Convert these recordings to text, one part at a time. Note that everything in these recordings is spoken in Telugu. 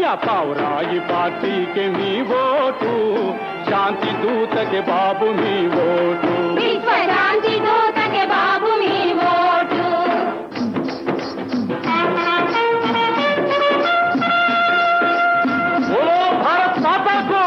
పావురాయి పార్టీకి మీ ఓటు, శాంతి దూతకి బాబు మీ ఓటు, విశ్వశాంతి దూతకి బాబు మీ ఓటు. బోలో భారత్ మాతాకు.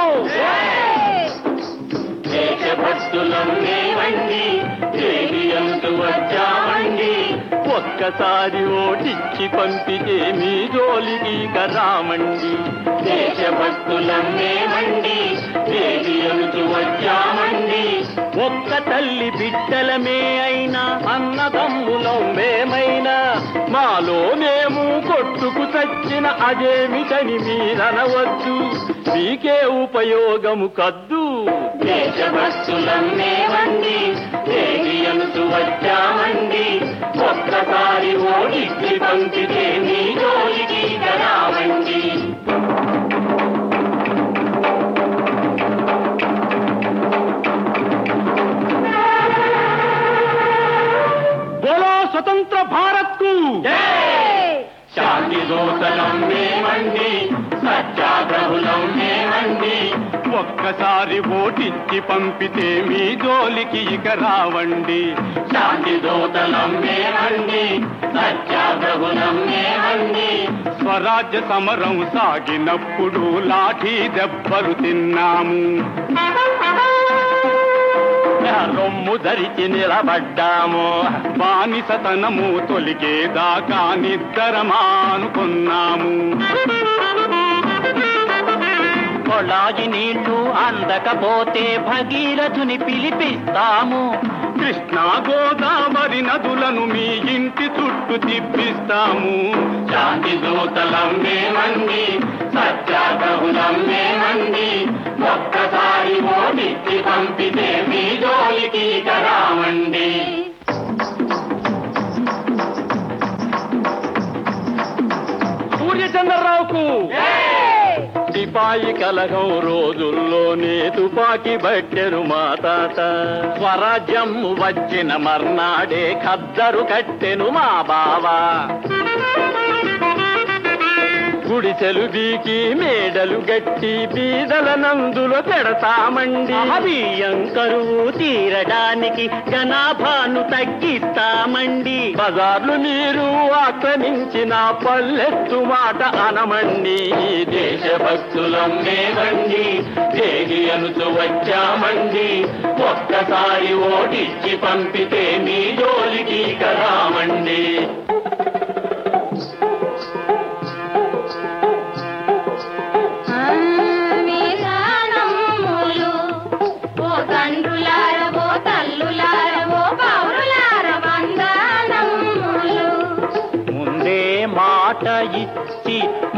దేశభక్తులం మేమండి, దేవియంతు వచ్చామండి. ఒక్కసారి ఓటిచ్చి పంపితే మీ జోలికి రామండి. దేశభక్తులం మేమండి, దేవియంతు వచ్చామండి. ఒక్క తల్లి బిడ్డలమే అయినా, అన్నదమ్ములం మేమైనా, మాలో మేము కొట్టుకు చచ్చిన అదేమిటని మీరనవద్దు, మీకే ఉపయోగము కద్దు. దేశభక్తులం మేమండి, దేవియంతు వచ్చామండి. ఒక్కసారి ఓడిచ్చి పంపితే మీ జోలికి రామండి. బోలో స్వతంత్ర భారత్ కు. శాంతి దూతలం మేమండి, సత్యాగ్రహులం మేమండి. ఒక్కసారి ఓటిచ్చి పంపితే మీ జోలికి ఇక రావండి. శాంతి దూతలం మేమండి, సత్యాగ్రహులం మేమండి. స్వరాజ్య సమరం సాగినప్పుడు లాఠీ దెబ్బలు తిన్నాము, రొమ్ము ధరించి నిలబడ్డాము. బానిసతనము తొలిగేదాకా నిద్రమానుకున్నాము. కొళాయి నీళ్లు అందకపోతే భగీరథుని పిలిపిస్తాము. కృష్ణా గోదావరి నదులను మీ ఇంటి చుట్టూ తిప్పిస్తాము. శాంతి దూతలం మేమండి, సత్యాగ్రహులం మేమండి. ఒక్కసారి ఓడిచ్చి పంపితే మీ జోలికి రామండి. సూర్యచంద్రరావుకు. సిపాయి కలగం రోజుల్లోనే తుపాకి బట్టెరు మా తాత. స్వరాజ్యం వచ్చిన మర్నాడే ఖద్దరు కట్టెను మా బావా. గుడిసెలు బీకి మేడలు గట్టి బీదల నందులో పెడతామండి. బియ్యం కరువు తీరడానికి జనాభాను తగ్గిస్తామండి. బజార్లు మీరు ఆక్రమించిన పల్లెత్తు మాట అనమండి. దేశభక్తులం మేమండి, దేగియనుతూ వచ్చామండి. ఒక్కసారి ఓటిచ్చి పంపితే మీ జోలికి రామండి. మాట ఇచ్చి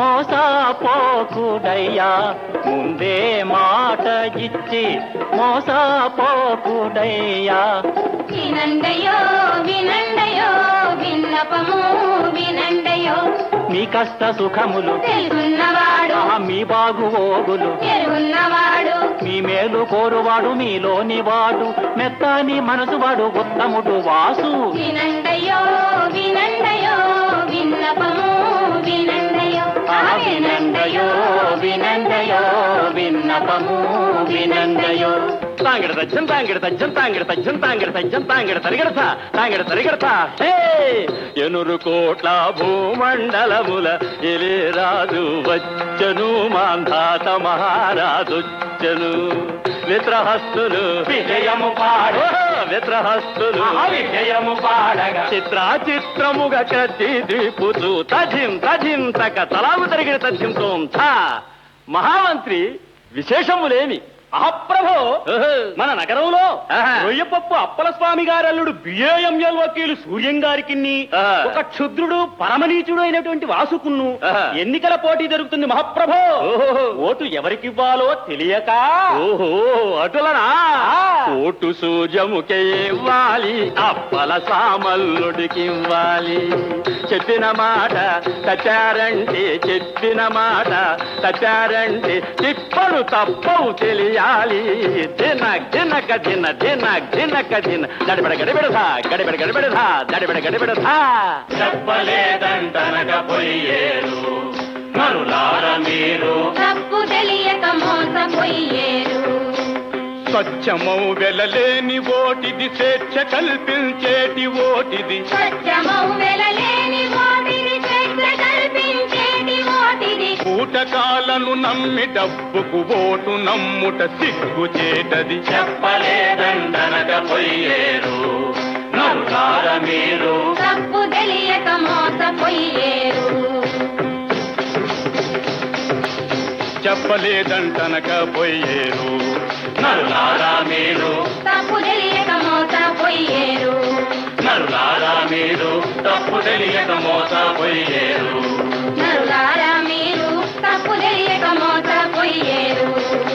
మోసపోకుడయ్యా, ముందే మాట ఇచ్చి మోసపోకుడయ్యా. వినండయో వినండయో విన్నపము వినండయో. మీ కష్ట సుఖములు తెలుసున్నవాడు, మీ బాగువోగులు ఎరుగున్నవాడు, మీ మేలు కోరువాడు మీలోని వాడు, మెత్తని మనసువాడు ఉత్తముడు వాసు. వినండయో వినండయో విన్నపము వినండయో. వినండయో వినండయో విన్నపము వినండయో. తాంగిడ తజ్జం తాంగిడ తజ్జం తాంగిడ తజ్జం తాంగిడ తజ్జం తాంగిడ తరిగడతా తాంగిడ తరిగడతా. ఎనురు కోట్ల భూమండలముల ఎలిరాజు వచ్చను, మాంధాత మహారాజొచ్చను. విత్రహస్తులు విజయము పాడు, విత్రహస్తులు విజయము పాడగా చిత్రముగా కత్తి దిప్పుతూ తజిం తజిం తక తలాము తరిగిన తజ్జింతో. మహామంత్రి విశేషములేమి? అహప్రభో, మన నగరంలో రొయ్యపప్పు అప్పల స్వామి గారి అల్లుడు బిఏఎంఎల్ వకీలు సూర్యం గారికి ఒక క్షుద్రుడు పరమనీచుడు అయినటువంటి వాసుకున్ను ఎన్నికల పోటీ జరుగుతుంది మహాప్రభో. ఓటు ఎవరికివ్వాలో తెలియక. ఓహో అటులనా? ఓటు సూర్యముకే ఇవ్వాలి, అప్పల సామల్లుడికి ఇవ్వాలి. చెప్పిన మాట తచ్చారంటే, చెప్పిన మాట తచ్చారంటే తిప్పలు తప్పవు తెలియాలి. దినక్ దినక దిన దినక్ దినక దిన గడిబెడ గడిబెడదా గడిబెడ గడిబెడదా గడిబెడ గడిబెడదా. చెప్పలేదంటనక పోయేరు, నరులార మీరు తప్పు తెలియక మోసపోయేరు. స్వచ్ఛమౌ వెలలేని ఓటిది, స్వేచ్ఛ కల్పించేటి ఓటిది. స్వచ్ఛమౌ వెలలేని ఓటిది, స్వేచ్ఛ కల్పించేటి ఓటిది. కూటకాలను నమ్మి డబ్బుకు ఓటు నమ్ముట సిగ్గుచేటది. చెప్పలేదండనకపోయేరు నరులార మీరు తప్పు తెలియక మోసపోయేరు. చెప్పలేదంటనకపోయేరు నరులారా మీరు తప్పు తెలియక మోసపోయేరు. నరులారా మీరు తప్పు తెలియక మోసపోయేరు. నరులారా మీరు తప్పు తెలియక మోసపోయేరు.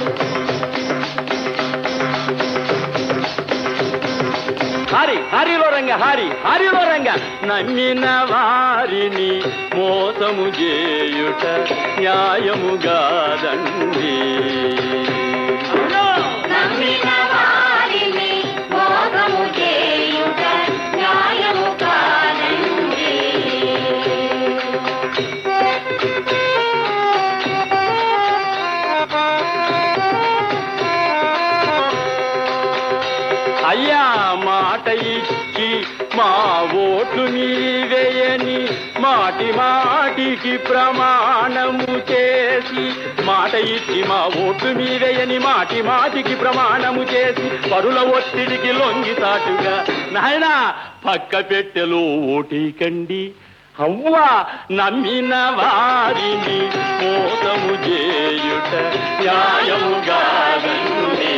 హరిలో రంగ హరిలో రంగ. నమ్మిన వారిని మోసము చేయుట న్యాయముగాదండి. నమ్మిన వారిని మోసము చేయుట న్యాయము కాదండి. అయ్యా మాట ఇచ్చి మా ఓట్లు నీవేయని మాటి మాటికి ప్రమాణము చేసి, మాట ఇచ్చి మా ఓట్లు మీవేయని మాటి మాటికి ప్రమాణము చేసి, పరుల ఒత్తిడికి లొంగితాటుగా నాయనా పక్క పెట్టెలో ఓటీకండి. అవ్వా నమ్మిన వారిని మోసము చేయుట న్యాయముగాదండి.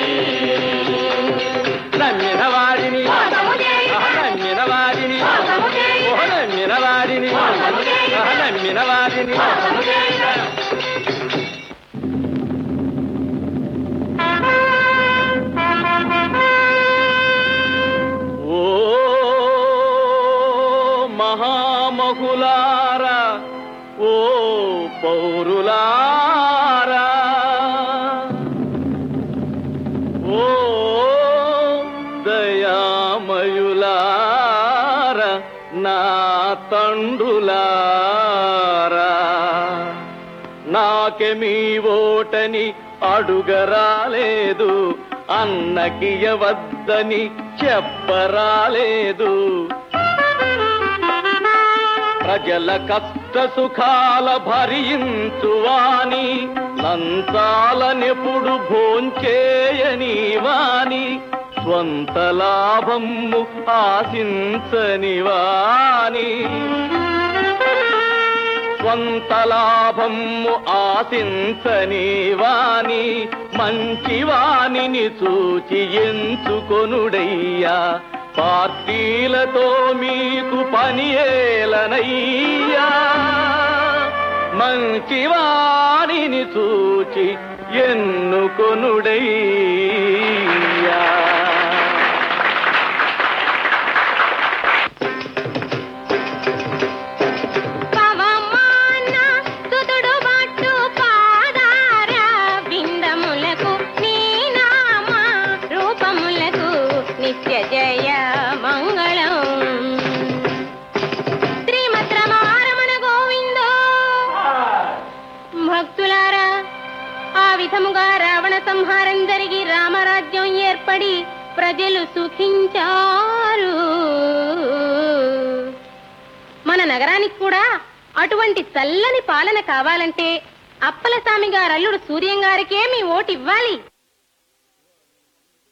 నమ్మిన వారిని మోసము చేయుట, నమ్మిన వారిని మోసము చేయుట, నమ్మిన వారిని మోసము చేయుట, నమ్మిన వారిని మోసము చేయుట. ఓ మహామహులారా, ఓ పౌరులారా, ఓ దయామయులారా, నా తండ్రులారా, నాకే మీ ఓటని అడుగరాలేదు, అన్నకియవద్దని చెప్పరాలేదు. ప్రజల కష్ట సుఖాల భరించువాని, లంచాలనెప్పుడు భోంచేయని వాని, స్వంత లాభము ఆశించని వాని, స్వంత లాభము ఆశించని వాని, మంచి వానిని చూచి ఎంచుకొనుడయ్యా. పార్టీలతో మీకు పని ఏలనయ్యా, మంచి వానిని చూచి ఎన్నుకొనుడయ్యా. పవమాన సుతుడు బట్టు పాదార బిందములకు నీ నామ రూపములకు నిత్య జయ మంగళం. శ్రీమద్ రమారమణ గోవిందో. భక్తులారా, ఆ విధముగా రావణ సంహారం జరిగి రామరాజ్యం ఏర్పడి ప్రజలు సుఖించారు. మన నగరానికి కూడా అటువంటి చల్లని పాలన కావాలంటే అప్పలస్వామి గారు అల్లుడు సూర్యం గారికే మీ ఓటు ఇవ్వాలి.